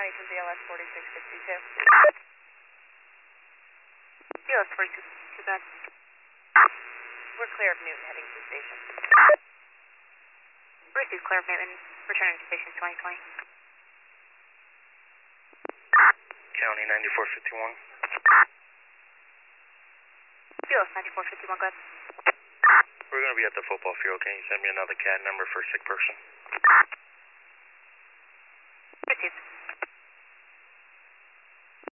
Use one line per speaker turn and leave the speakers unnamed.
Arlington BLS 4662.
BLS 4662, bad.
We're clear of Newton heading to the station.
Received clear of Newton, returning to station 2020.
County 9451.
BLS 9451, go ahead.
We're going to be at the football field. Can you send me another CAD number for a sick person?
Received.